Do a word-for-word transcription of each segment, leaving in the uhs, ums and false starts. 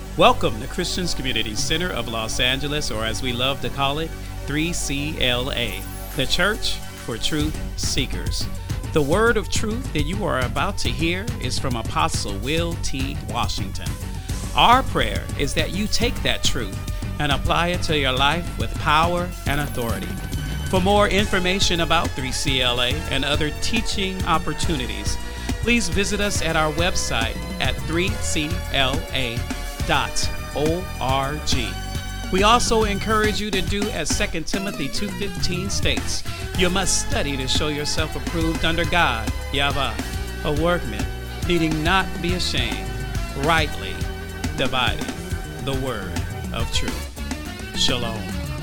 Welcome to Christians Community Center of Los Angeles, or as we love to call it, three C L A, the Church for Truth Seekers. The word of truth that you are about to hear is from Apostle Will T. Washington. Our prayer is that you take that truth and apply it to your life with power and authority. For more information about three C L A and other teaching opportunities, please visit us at our website at three C L A dot org. We also encourage you to do as Second Timothy two fifteen states, you must study to show yourself approved under God, Yahweh, a workman, needing not be ashamed, rightly dividing the word of truth. Shalom.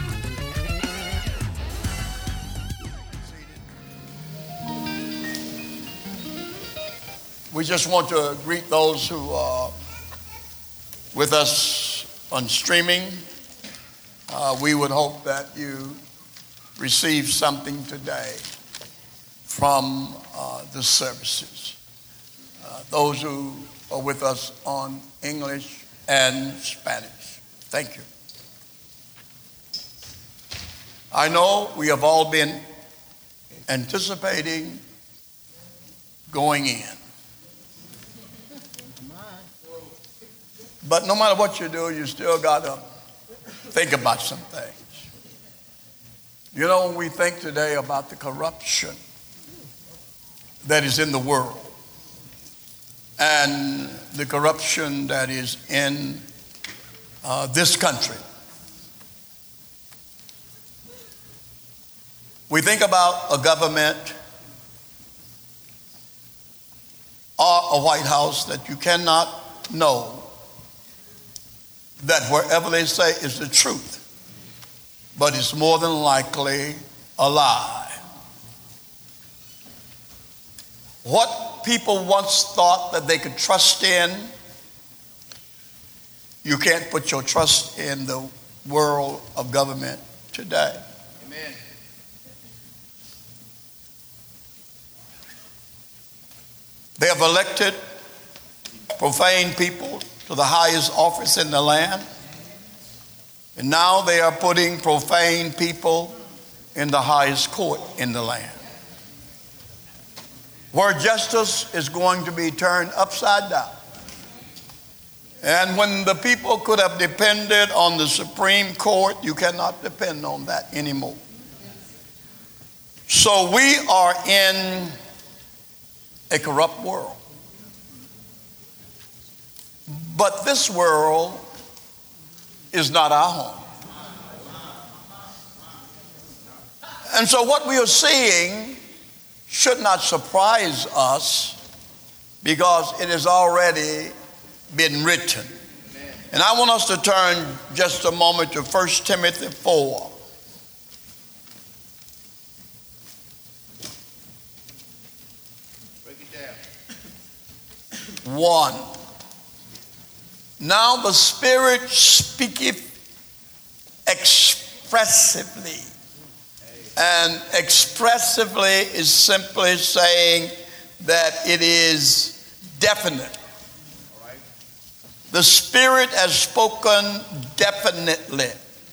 We just want to greet those who are with us on streaming. Uh, we would hope that you receive something today from uh, the services. Uh, those who are with us on English and Spanish, thank you. I know we have all been anticipating going in. But no matter what you do, you still got to think about some things. You know, when we think today about the corruption that is in the world and the corruption that is in uh, this country, we think about a government or a White House that you cannot know that wherever they say is the truth, but it's more than likely a lie. What people once thought that they could trust in, you can't put your trust in the world of government today. Amen. They have elected profane people to the highest office in the land. And now they are putting profane people in the highest court in the land, where justice is going to be turned upside down. And when the people could have depended on the Supreme Court, you cannot depend on that anymore. So we are in a corrupt world. But this world is not our home. And so what we are seeing should not surprise us, because it has already been written. And I want us to turn just a moment to First Timothy four. Break it down. One. Now the Spirit speaketh expressively. And expressively is simply saying that it is definite. The Spirit has spoken definitely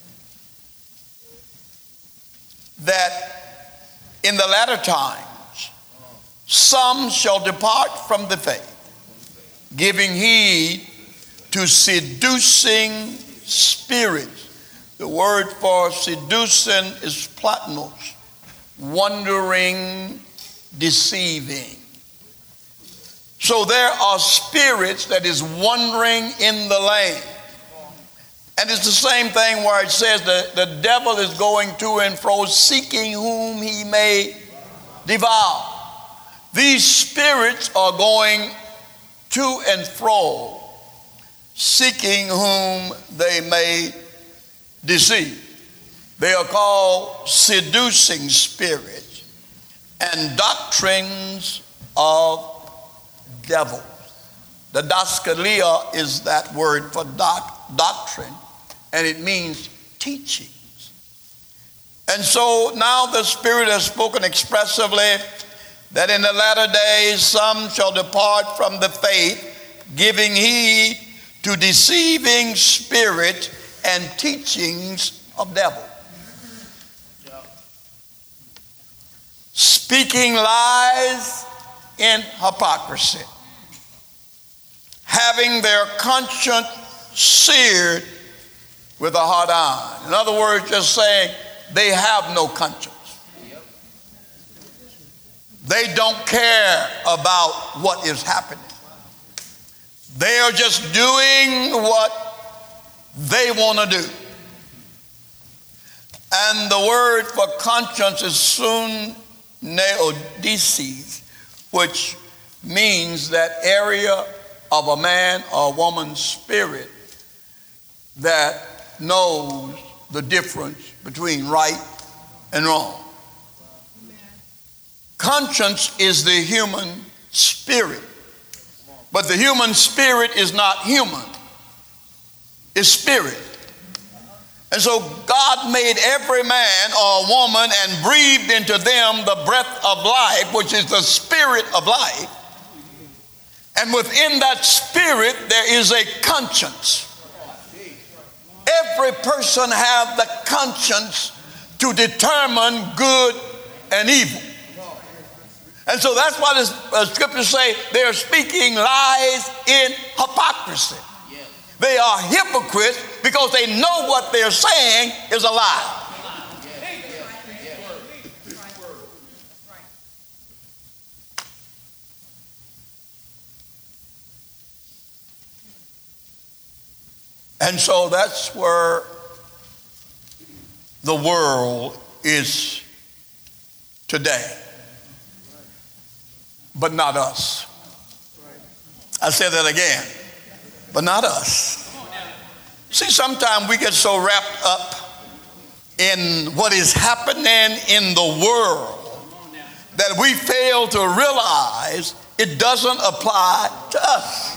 that in the latter times some shall depart from the faith, giving heed to seducing spirits. The word for seducing is platanos, wandering, deceiving. So there are spirits that is wandering in the land. And it's the same thing where it says the, the devil is going to and fro, seeking whom he may devour. These spirits are going to and fro, seeking whom they may deceive. They are called seducing spirits and doctrines of devils. The didaskalia is that word for doc, doctrine, and it means teachings. And so now the Spirit has spoken expressively that in the latter days some shall depart from the faith, giving heed to deceiving spirit and teachings of devil, speaking lies in hypocrisy, having their conscience seared with a hot iron. In other words, just saying they have no conscience. They don't care about what is happening. They are just doing what they want to do. And the word for conscience is sun neodices, which means that area of a man or woman's spirit that knows the difference between right and wrong. Conscience is the human spirit, but the human spirit is not human, it's spirit. And so God made every man or woman and breathed into them the breath of life, which is the spirit of life. And within that spirit there is a conscience. Every person has the conscience to determine good and evil. And so that's why the uh, scriptures say they're speaking lies in hypocrisy. They are hypocrites because they know what they're saying is a lie. And so that's where the world is today. But not us. I said that again. But not us. See, sometimes we get so wrapped up in what is happening in the world that we fail to realize it doesn't apply to us.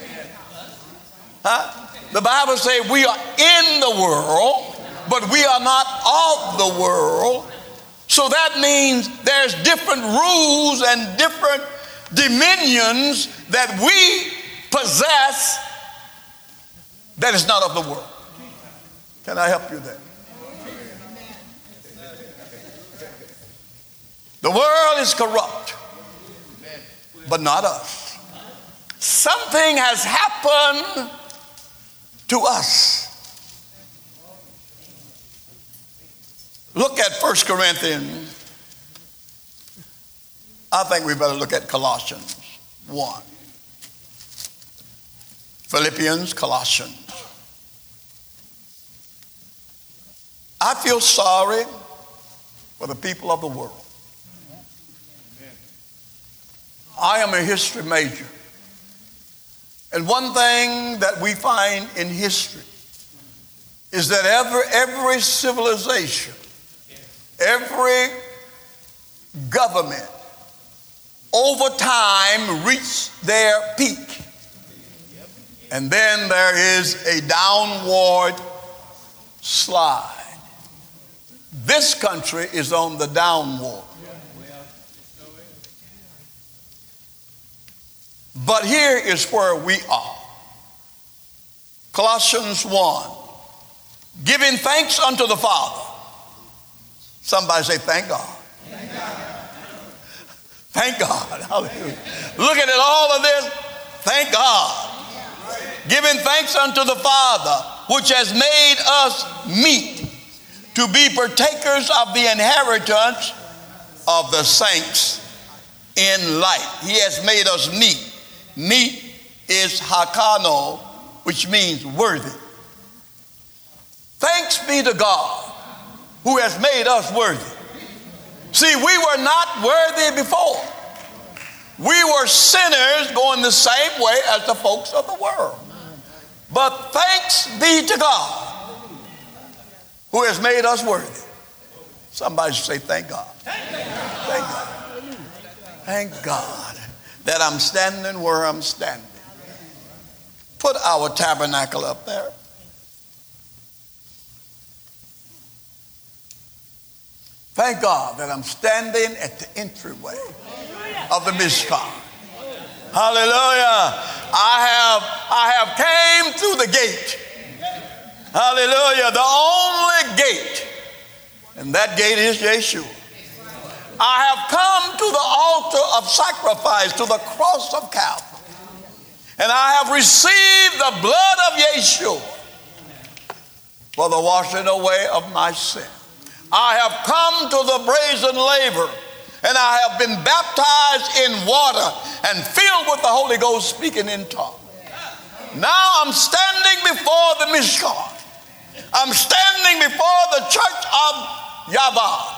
Huh? The Bible says we are in the world, but we are not of the world. So that means there's different rules and different dominions that we possess that is not of the world. Can I help you there? The world is corrupt, but not us. Something has happened to us. Look at First Corinthians. I think we better look at Colossians one. Philippians, Colossians. I feel sorry for the people of the world. I am a history major. And one thing that we find in history is that every, every civilization, every government, over time reached their peak. And then there is a downward slide. This country is on the downward. But here is where we are. Colossians one. Giving thanks unto the Father. Somebody say, thank God. Thank God. Thank God. Hallelujah. Look at it, all of this. Thank God. Giving thanks unto the Father, which has made us meet to be partakers of the inheritance of the saints in light. He has made us meet. Meet is hakano, which means worthy. Thanks be to God who has made us worthy. See, we were not worthy before. We were sinners going the same way as the folks of the world. But thanks be to God who has made us worthy. Somebody should say, thank God. Thank God. Thank God that I'm standing where I'm standing. Put our tabernacle up there. Thank God that I'm standing at the entryway of the Mishkan. Hallelujah. I have, I have came through the gate. Hallelujah. The only gate. And that gate is Yeshua. I have come to the altar of sacrifice, to the cross of Calvary. And I have received the blood of Yeshua for the washing away of my sin. I have come to the brazen laver, and I have been baptized in water and filled with the Holy Ghost, speaking in tongues. Now I'm standing before the Mishkan. I'm standing before the church of Yahweh.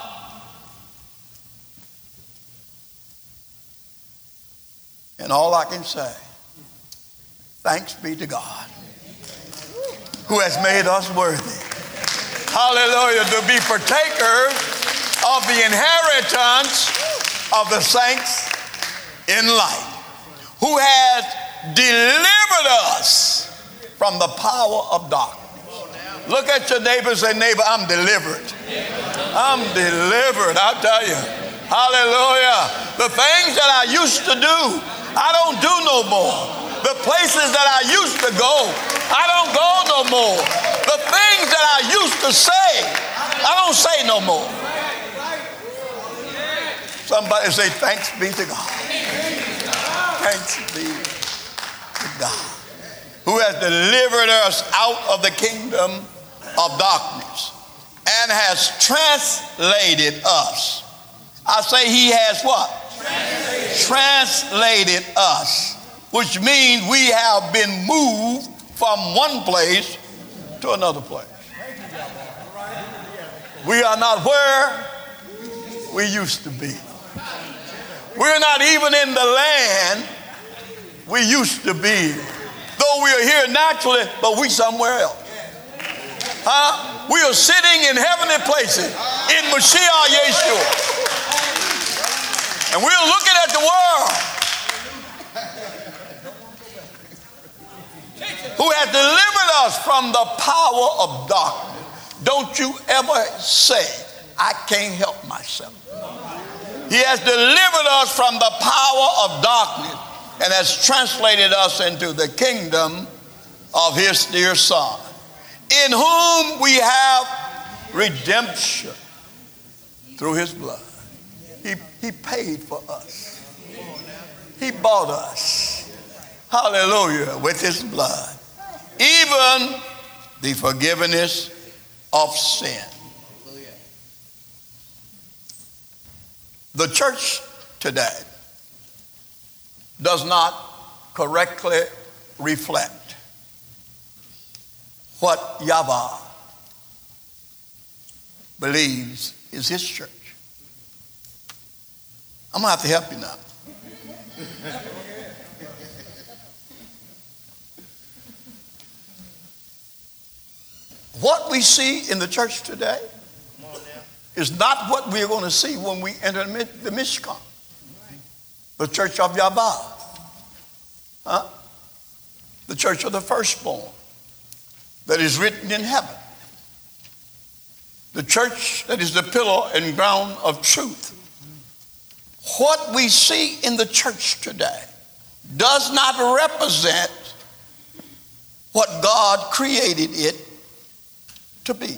And all I can say, thanks be to God, who has made us worthy. Hallelujah. To be partakers of the inheritance of the saints in light, who has delivered us from the power of darkness. Look at your neighbor and say, neighbor, I'm delivered. I'm delivered, I'll tell you. Hallelujah. The things that I used to do, I don't do no more. The places that I used to go, I don't go no more. The things that I used to say, I don't say no more. Somebody say, thanks be to God. Thanks be to God, who has delivered us out of the kingdom of darkness and has translated us. I say he has what? Translated, translated us, which means we have been moved from one place to another place. We are not where we used to be. We're not even in the land we used to be. Though we are here naturally, but we somewhere else. Huh? We are sitting in heavenly places in Mashiach Yeshua. And we're looking at the world, who has delivered us from the power of darkness. Don't you ever say, I can't help myself. He has delivered us from the power of darkness and has translated us into the kingdom of his dear Son, in whom we have redemption through his blood. He, he paid for us. He bought us, hallelujah, with his blood. Even the forgiveness of sin. The church today does not correctly reflect what Yahweh believes is his church. I'm going to have to help you now. What we see in the church today is not what we're going to see when we enter the Mishkan, the church of Yahweh, huh? The church of the firstborn that is written in heaven, the church that is the pillar and ground of truth. What we see in the church today does not represent what God created it to be.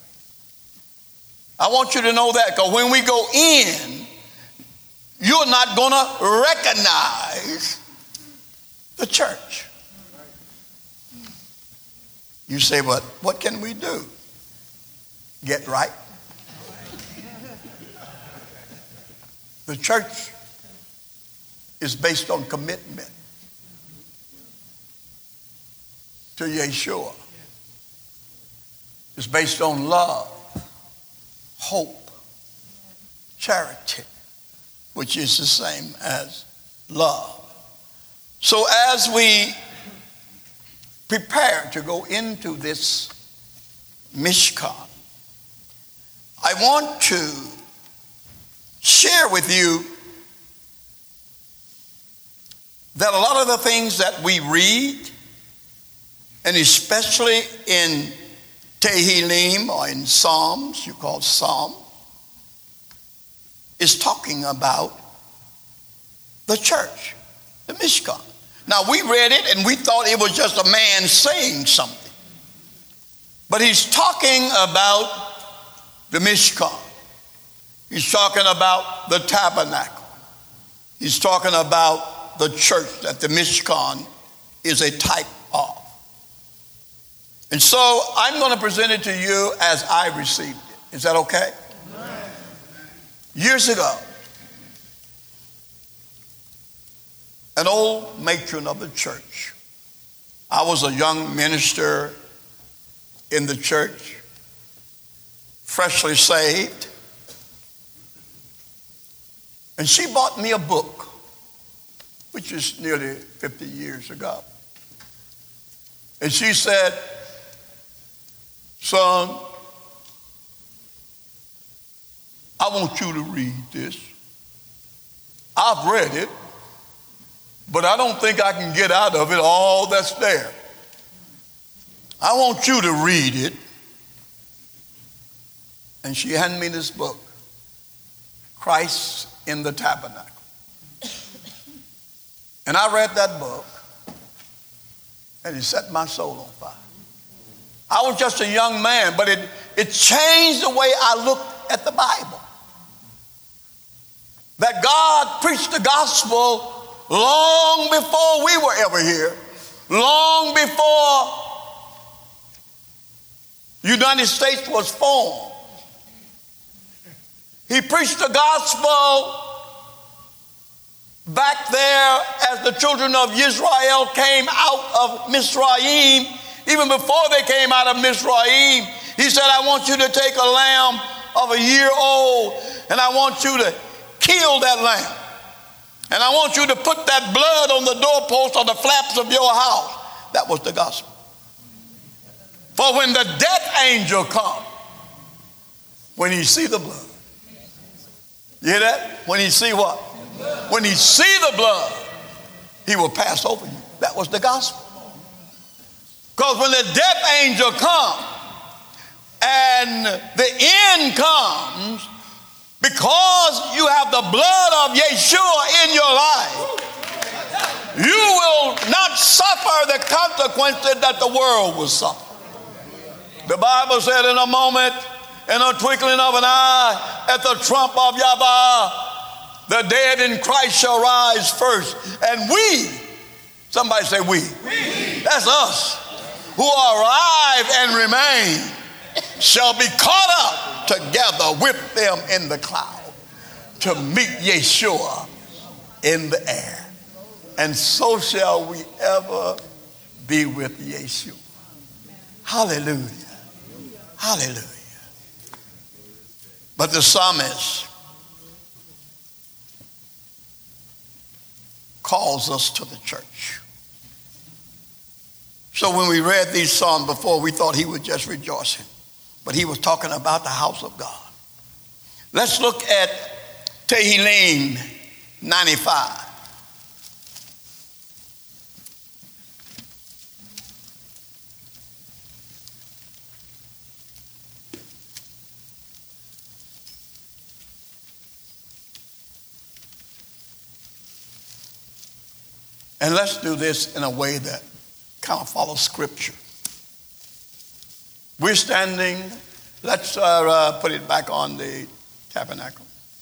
I want you to know that, because when we go in, you're not going to recognize the church. You say, but what can we do? Get right. The church is based on commitment to Yeshua. It's based on love, hope, charity, which is the same as love. So as we prepare to go into this Mishkan, I want to share with you that a lot of the things that we read, and especially in Tehillim or in Psalms, you call Psalm, is talking about the church, the Mishkan. Now, we read it and we thought it was just a man saying something. But he's talking about the Mishkan. He's talking about the tabernacle. He's talking about the church that the Mishkan is a type of. And so I'm going to present it to you as I received it. Is that okay? Amen. Years ago, an old matron of the church. I was a young minister in the church, freshly saved. And she bought me a book, which is nearly fifty years ago. And she said, son, I want you to read this. I've read it, but I don't think I can get out of it all that's there. I want you to read it. And she handed me this book, Christ in the Tabernacle. And I read that book, and it set my soul on fire. I was just a young man, but it, it changed the way I looked at the Bible. That God preached the gospel long before we were ever here, long before the United States was formed. He preached the gospel back there as the children of Israel came out of Mizraim. Even before they came out of Mizraim, he said, I want you to take a lamb of a year old, and I want you to kill that lamb. And I want you to put that blood on the doorpost or the flaps of your house. That was the gospel. For when the death angel comes, when he see the blood, you hear that? When he see what? When he see the blood, he will pass over you. That was the gospel. Because when the death angel comes and the end comes, because you have the blood of Yeshua in your life, you will not suffer the consequences that the world will suffer. The Bible said in a moment, in a twinkling of an eye, at the trump of Yahweh, the dead in Christ shall rise first. And we, somebody say we, we. That's us, who are alive and remain, shall be caught up together with them in the cloud to meet Yeshua in the air. And so shall we ever be with Yeshua. Hallelujah. Hallelujah. But the psalmist calls us to the church. So when we read these psalms before, we thought he was just rejoicing. But he was talking about the house of God. Let's look at Tehillim ninety-five. And let's do this in a way that kind of follows scripture. We're standing, let's uh, uh, put it back on the tabernacle.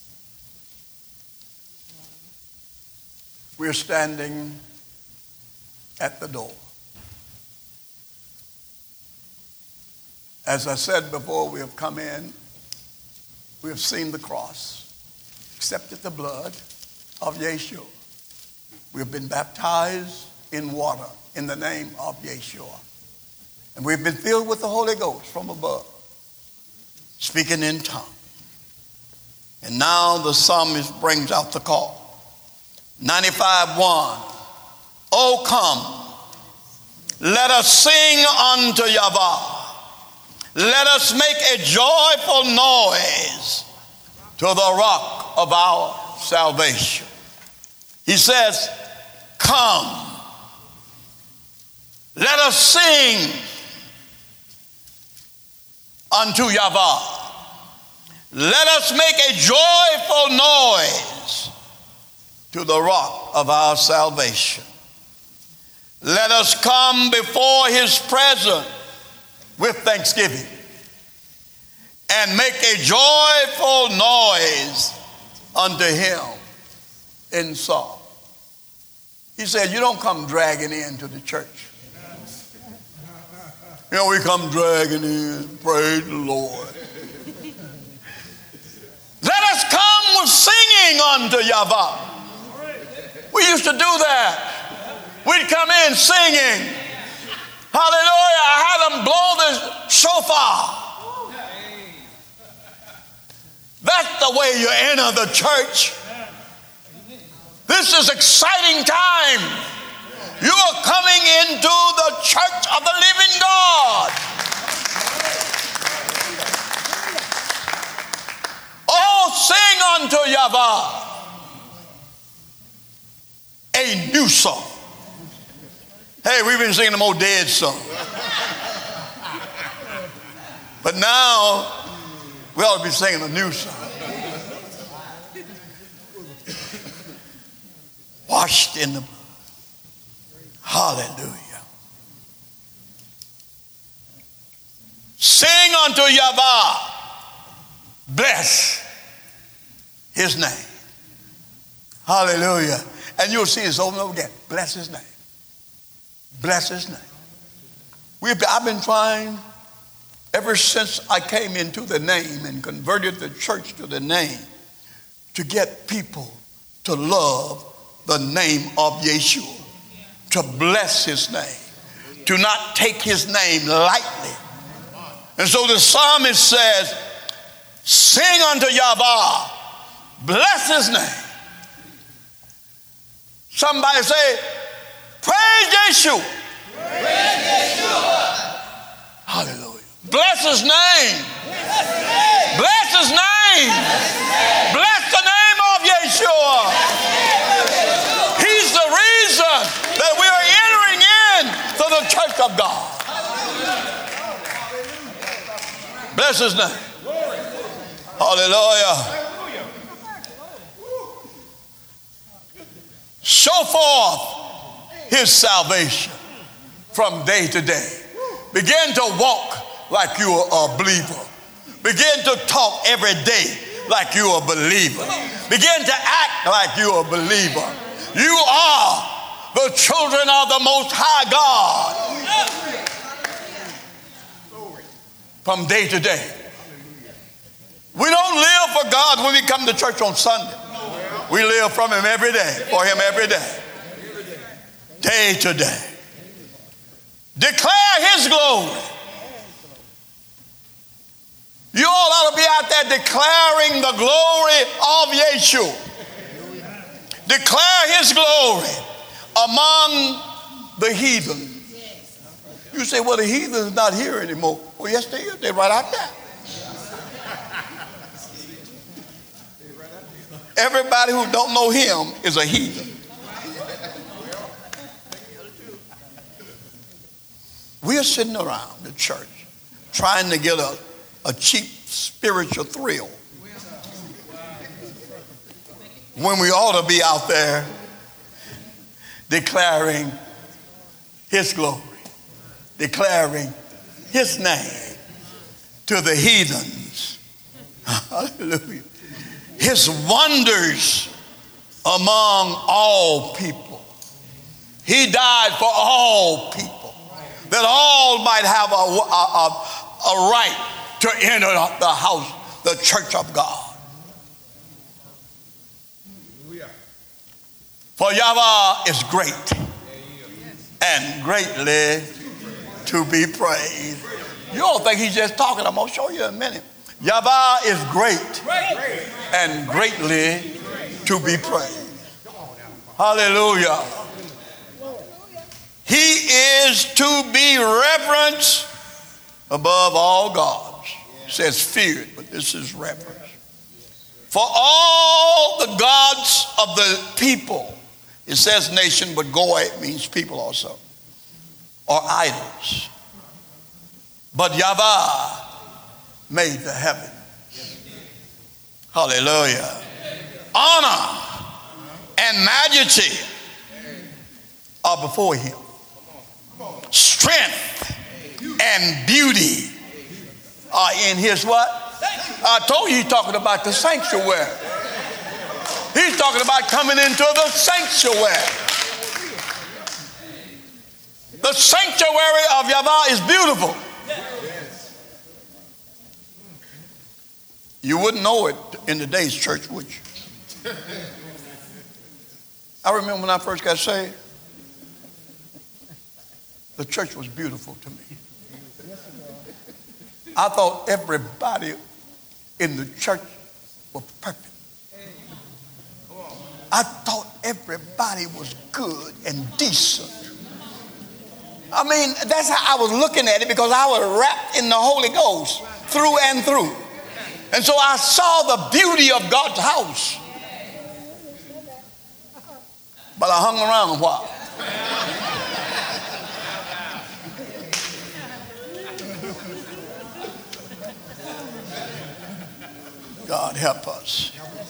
We're standing at the door. As I said before, we have come in, we have seen the cross, accepted the blood of Yeshua. We have been baptized in water in the name of Yeshua. And we've been filled with the Holy Ghost from above, speaking in tongues. And now the psalmist brings out the call. ninety-five one. Oh, come, let us sing unto Yahweh. Let us make a joyful noise to the rock of our salvation. He says, come, let us sing unto Yahweh. Let us make a joyful noise to the rock of our salvation. let us come before his presence with thanksgiving and make a joyful noise unto him in song. He said, you don't come dragging into the church. You know, we come dragging in, praise the Lord. Let us come with singing unto Yahweh. We used to do that. We'd come in singing. Hallelujah. I had them blow the shofar. That's the way you enter the church. This is exciting time. You are coming into the church of the living God. Oh, sing unto Yahweh a new song. Hey, we've been singing them old dead songs. But now we ought to be singing a new song. Washed in the blood. Hallelujah. Sing unto Yahweh. Bless his name. Hallelujah. And you'll see this over and over again. Bless his name. Bless his name. We've, I've been trying ever since I came into the name and converted the church to the name to get people to love the name of Yeshua, to bless his name, to not take his name lightly. And so the psalmist says, sing unto Yahweh, bless his name. Somebody say, praise Yeshua. Praise Yeshua. Hallelujah. Bless his name. Bless his name. Bless the name of Yeshua. He's the reason that we are entering in to the church of God. Bless his name. Hallelujah. Show forth his salvation from day to day. Begin to walk like you are a believer. Begin to talk every day like you are a believer. Begin to act like you are a believer. You are the children of the Most High God. From day to day. We don't live for God when we come to church on Sunday. We live from him every day, for him every day. Day to day. Declare his glory. You all ought to be out there declaring the glory of Yeshua. Declare his glory among the heathen. You say, well, the heathen is not here anymore. Well, yes, they are. They're right out there. Everybody who don't know him is a heathen. We are sitting around the church trying to get a, a cheap spiritual thrill when we ought to be out there declaring his glory, declaring his name to the heathens. Hallelujah. His wonders among all people. He died for all people, that all might have a, a, a, a right to enter the house, the church of God. For Yahweh is great and greatly to be praised. You don't think he's just talking. I'm going to show you in a minute. Yahweh is great and greatly to be praised. Hallelujah. He is to be reverenced above all gods. It says feared, but this is reverence. For all the gods of the people, it says nation, but goy means people also, are idols. But Yahweh made the heaven. Hallelujah. Honor and majesty are before him. strength and beauty are in his what? I told you he's talking about the sanctuary. He's talking about coming into the sanctuary. The sanctuary of Yahweh is beautiful. You wouldn't know it in today's church, would you? I remember when I first got saved, the church was beautiful to me. I thought everybody in the church was perfect. I thought everybody was good and decent. I mean, that's how I was looking at it, because I was wrapped in the Holy Ghost through and through. And so I saw the beauty of God's house. But I hung around a while. God help us.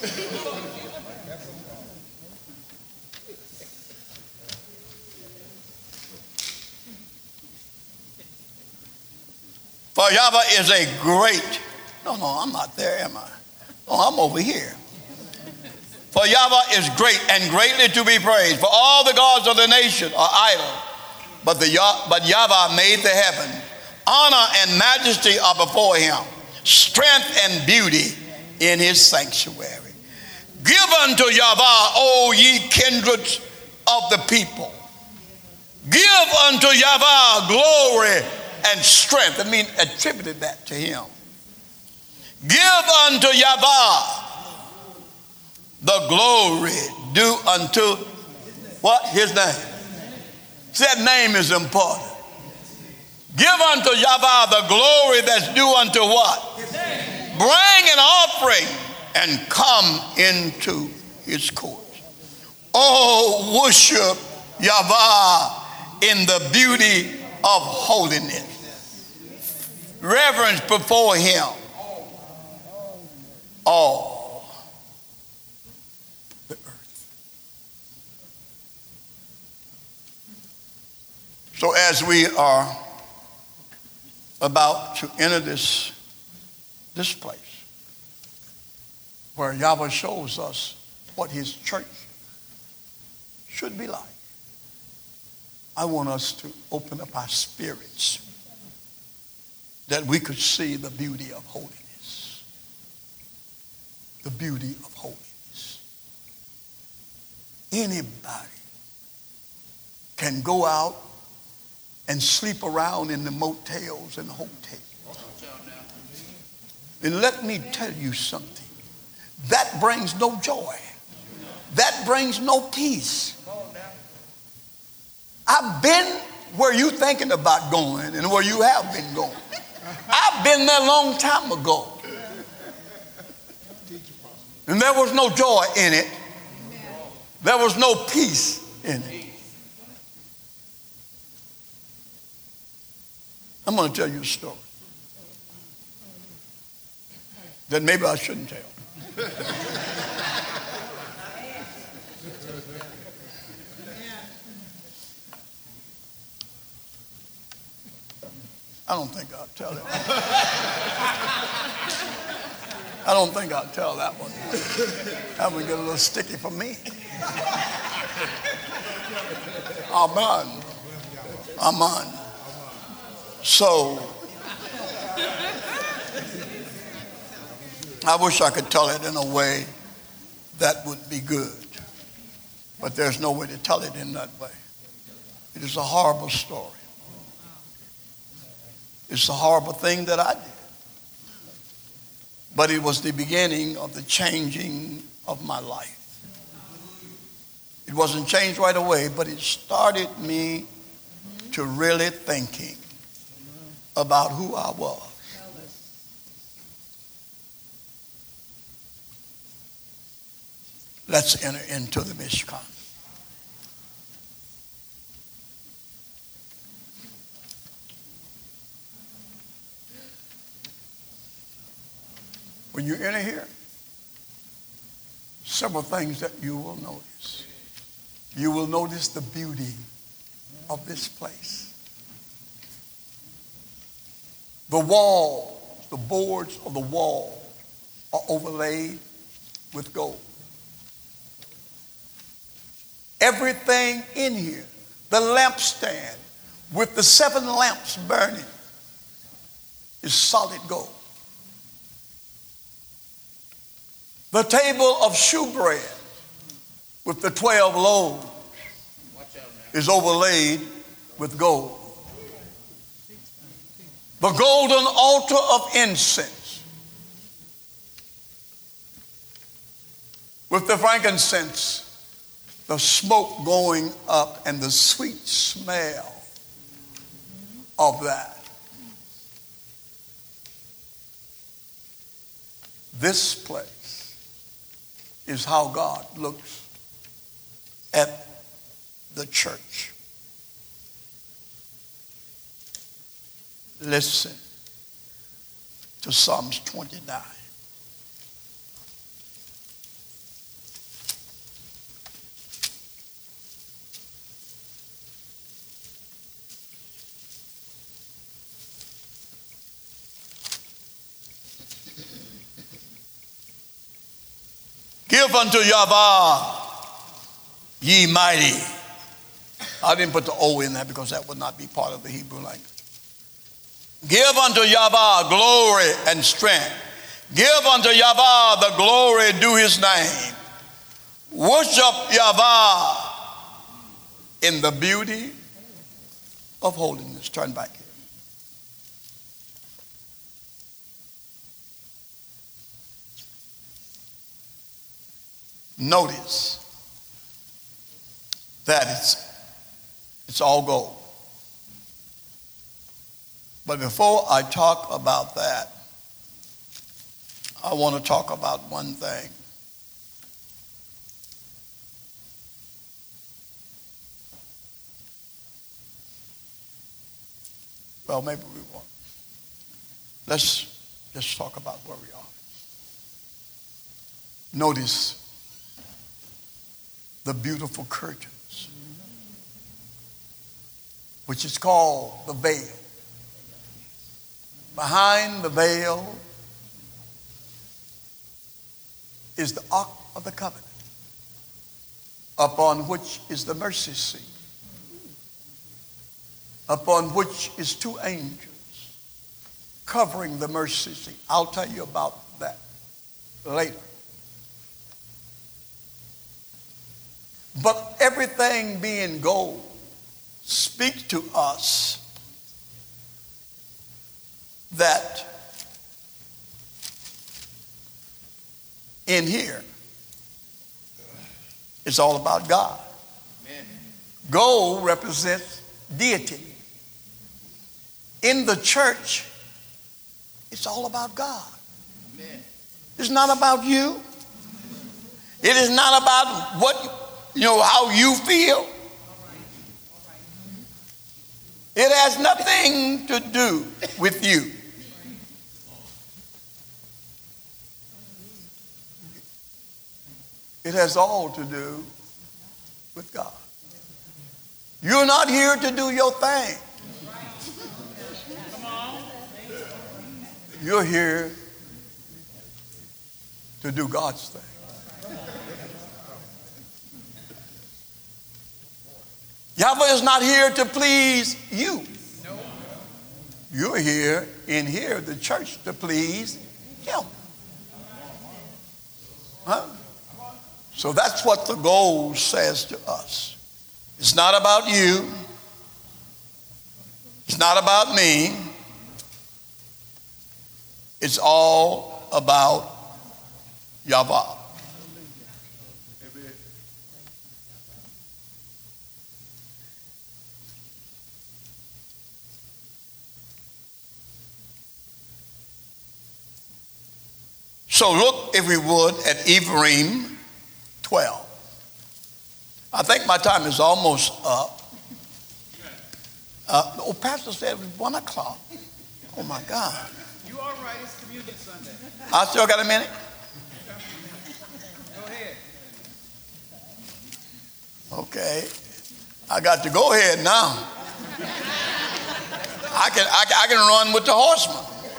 For Yahweh is a great, no, no, I'm not there, am I? Oh, I'm over here. For Yahweh is great and greatly to be praised. For all the gods of the nation are idle, but, the, but Yahweh made the heaven. Honor and majesty are before him. Strength and beauty in his sanctuary. Give unto Yahweh, O ye kindreds of the people. Give unto Yahweh glory and strength. I mean, attributed that to him. Give unto Yahweh the glory due unto what? His name. That name is important. Give unto Yahweh the glory that's due unto what? Bring an offering and come into his courts. Oh, worship Yahweh in the beauty of holiness. Reverence before him all the earth. So as we are about to enter this, this place where Yahweh shows us what his church should be like, I want us to open up our spirits that we could see the beauty of holiness. The beauty of holiness. Anybody can go out and sleep around in the motels and hotels. And let me tell you something. That brings no joy. That brings no peace. I've been where you're thinking about going and where you have been going. I've been there a long time ago. And there was no joy in it. There was no peace in it. I'm going to tell you a story that maybe I shouldn't tell. I don't think I'll tell that one. I don't think I'll tell that one. That would get a little sticky for me. Amen. Amen. So, I wish I could tell it in a way that would be good. But there's no way to tell it in that way. It is a horrible story. It's a horrible thing that I did. But it was the beginning of the changing of my life. It wasn't changed right away, but it started me to really thinking about who I was. Let's enter into the Mishkan. When you enter here, several things that you will notice. You will notice the beauty of this place. The walls, the boards of the wall are overlaid with gold. Everything in here, the lampstand with the seven lamps burning, is solid gold. The table of shewbread with the twelve loaves is overlaid with gold. The golden altar of incense with the frankincense, the smoke going up, and the sweet smell of that. This place is how God looks at the church. Listen to Psalms twenty-nine. Give unto Yahweh, ye mighty. I didn't put the O in there because that would not be part of the Hebrew language. Give unto Yahweh glory and strength. Give unto Yahweh the glory due his name. Worship Yahweh in the beauty of holiness. Turn back here. Notice that it's, it's all gold. But before I talk about that, I want to talk about one thing. Well, maybe we won't. Let's just talk about where we are. Notice the beautiful curtains, which is called the veil. Behind the veil is the Ark of the Covenant, upon which is the mercy seat, upon which is two angels covering the mercy seat. I'll tell you about that later. But everything being gold speaks to us that in here it's all about God. Amen. Gold represents deity. In the church, it's all about God. Amen. It's not about you. It is not about what you know, how you feel. It has nothing to do with you. It has all to do with God. You're not here to do your thing. You're here to do God's thing. Yahweh is not here to please you. You're here in here, the church, to please him. Huh? So that's what the gold says to us. It's not about you. It's not about me. It's all about Yahweh. So look, if we would, at Ephraim twelve. I think my time is almost up. Uh, oh, Pastor said it was one o'clock. Oh, my God. You all right? It's Communion Sunday. I still got a minute? Go ahead. Okay. I got to go ahead now. I can, I, I can run with the horsemen.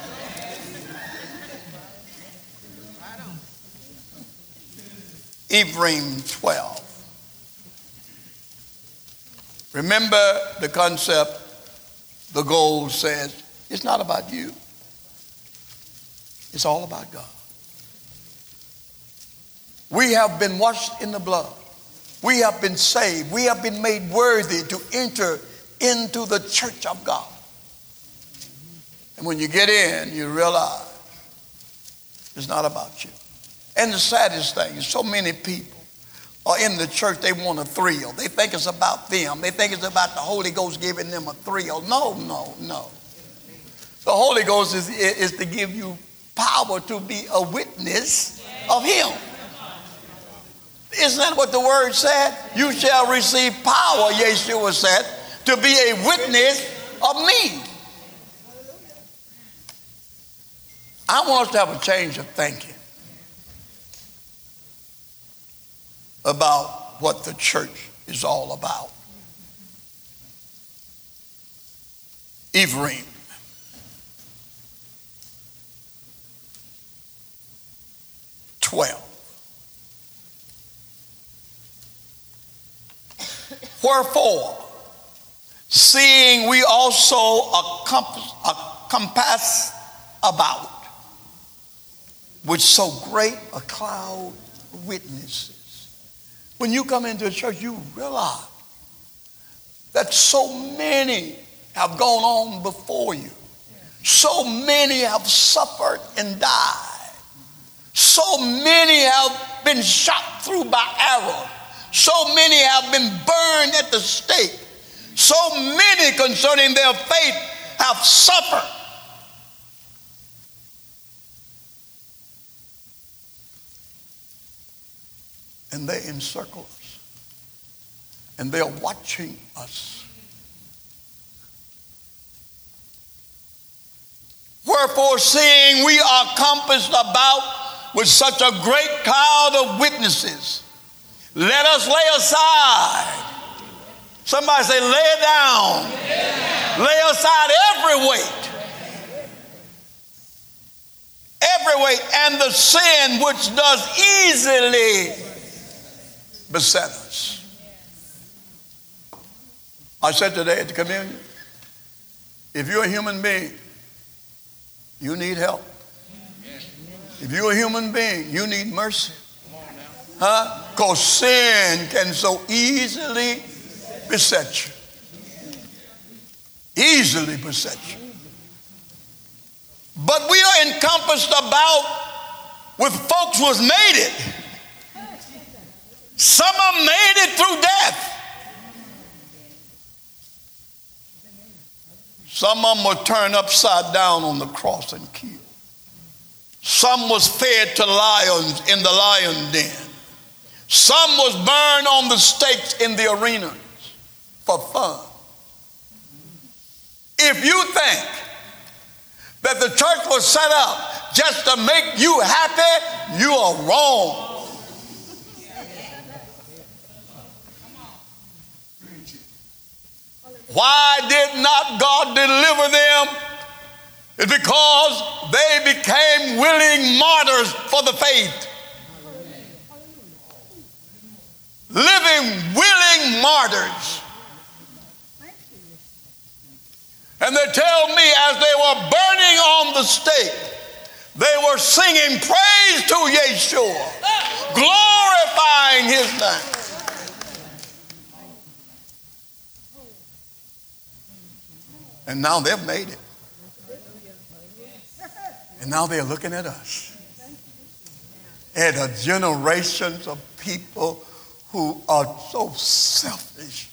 Ephraim twelve. Remember the concept, the goal says, it's not about you. It's all about God. We have been washed in the blood. We have been saved. We have been made worthy to enter into the church of God. And when you get in, you realize it's not about you. And the saddest thing is so many people are in the church, they want a thrill. They think it's about them. They think it's about the Holy Ghost giving them a thrill. No, no, no. The Holy Ghost is, is to give you power to be a witness of Him. Isn't that what the word said? You shall receive power, Yeshua said, to be a witness of me. I want us to have a change of thinking about what the church is all about. Ephraim. twelve. Wherefore, seeing we also compass, compass about with so great a cloud of witnesses. When you come into a church, you realize that so many have gone on before you. So many have suffered and died. So many have been shot through by arrows. So many have been burned at the stake. So many concerning their faith have suffered. And they encircle us. And they're watching us. Wherefore, seeing we are compassed about with such a great cloud of witnesses, let us lay aside. Somebody say, lay it down. Yeah. Lay aside every weight. Every weight and the sin which does easily beset us. I said today at the communion, if you're a human being, you need help. If you're a human being, you need mercy. Huh? Because sin can so easily beset you. Easily beset you. But we are encompassed about with folks who has made it. Some of them made it through death. Some of them were turned upside down on the cross and killed. Some was fed to lions in the lion den. Some was burned on the stakes in the arenas for fun. If you think that the church was set up just to make you happy, you are wrong. Why did not God deliver them? It's because they became willing martyrs for the faith. Living, willing martyrs. And they tell me as they were burning on the stake, they were singing praise to Yeshua, glorifying His name. And now they've made it. And now they're looking at us. And a generations of people who are so selfish,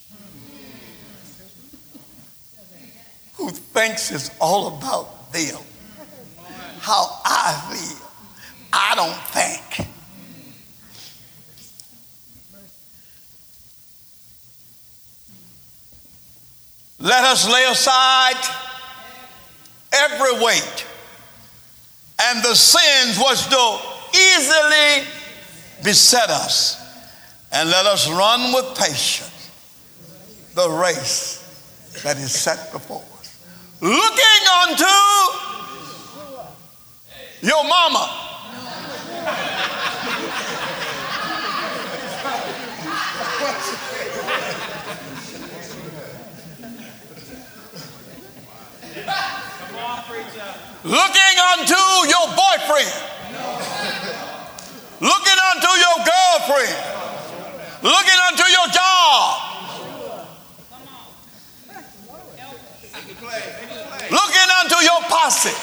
who thinks it's all about them, how I feel. I don't think. Let us lay aside every weight and the sins which do easily beset us, and let us run with patience the race that is set before us. looking unto your mama. Looking unto your boyfriend. Looking unto your girlfriend. Looking unto your job. Looking unto your posse.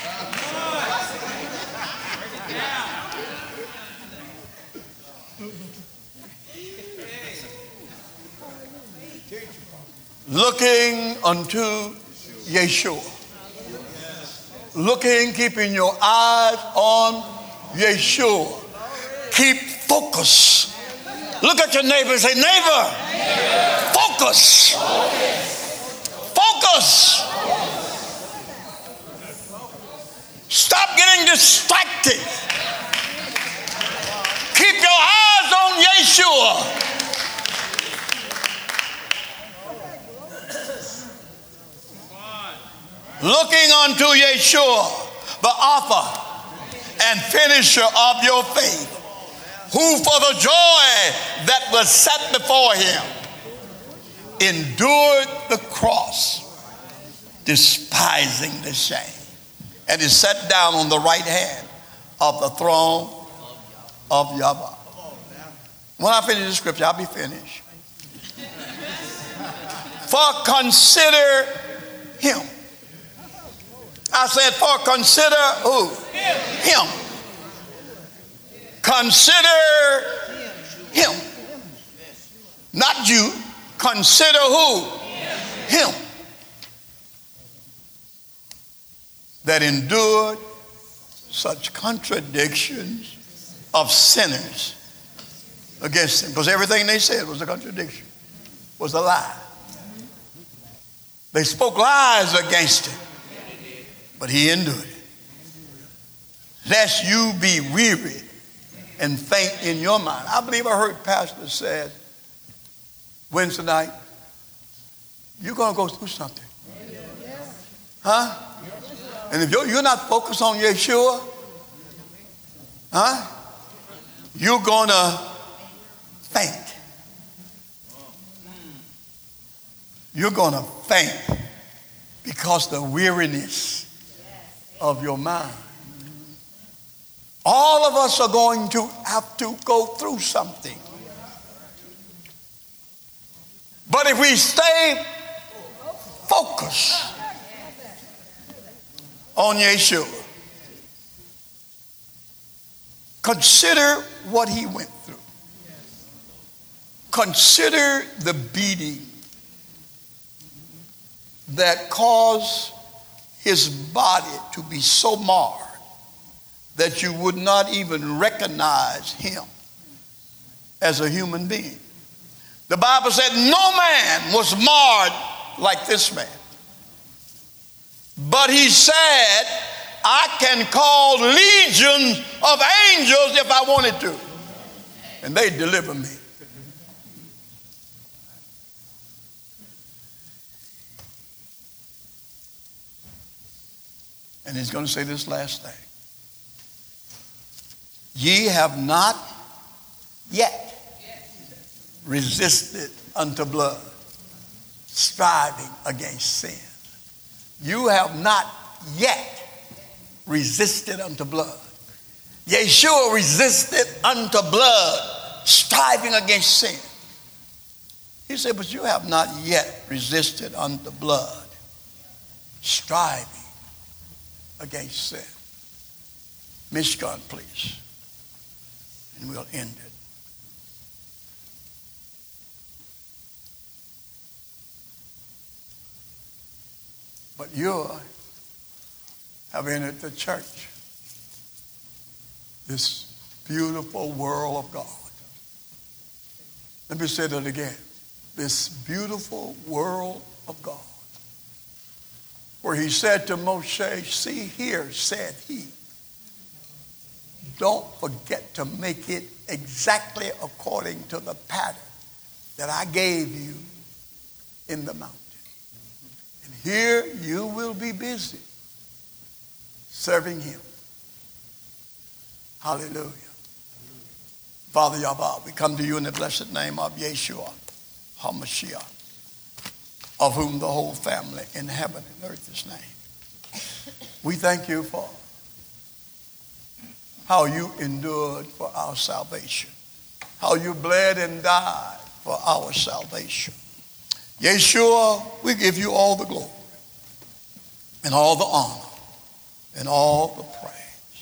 Looking unto Yeshua. Looking, keeping your eyes on Yeshua. Keep focus. Look at your neighbor and say, neighbor, focus. Focus. Stop getting distracted. Keep your eyes on Yeshua. Looking unto Yeshua, the author and finisher of your faith, who for the joy that was set before him endured the cross, despising the shame, and is set down on the right hand of the throne of Yahweh. When I finish the scripture, I'll be finished. For consider him. I said, for consider who? Him. Him. Consider him. Not you. Consider who? Him. That endured such contradictions of sinners against him. Because everything they said was a contradiction, was a lie. They spoke lies against him. But he endured it. Lest you be weary and faint in your mind. I believe I heard Pastor say Wednesday night, you're going to go through something. Huh? And if you're, you're not focused on Yeshua, huh? You're going to faint. You're going to faint because the weariness of your mind. All of us are going to have to go through something. But if we stay focused on Yeshua, consider what he went through. Consider the beating that caused his body to be so marred that you would not even recognize him as a human being. The Bible said no man was marred like this man. But he said, I can call legions of angels if I wanted to, and they deliver me. And he's going to say this last thing. Ye have not yet resisted unto blood, striving against sin. You have not yet resisted unto blood. Yeshua resisted unto blood, striving against sin. He said, but you have not yet resisted unto blood, striving against sin. Mishkan, please. And we'll end it. But you have entered the church, this beautiful world of God. Let me say that again. This beautiful world of God. Where he said to Moshe, see here, said he, don't forget to make it exactly according to the pattern that I gave you in the mountain. And here you will be busy serving him. Hallelujah. Father Yahweh, we come to you in the blessed name of Yeshua HaMashiach, of whom the whole family in heaven and earth is named. We thank you for how you endured for our salvation, how you bled and died for our salvation. Yeshua, we give you all the glory and all the honor and all the praise.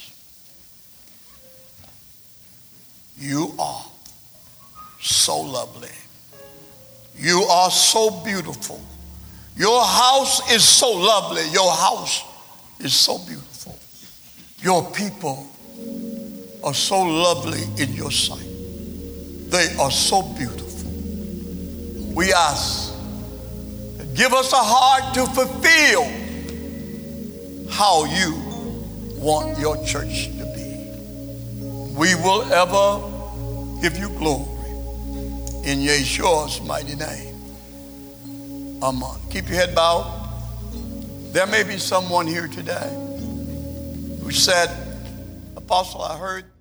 You are so lovely. You are so beautiful. Your house is so lovely. Your house is so beautiful. Your people are so lovely in your sight. They are so beautiful. We ask, give us a heart to fulfill how you want your church to be. We will ever give you glory in Yeshua's mighty name. Amen. Keep your head bowed. There may be someone here today who said, Apostle, I heard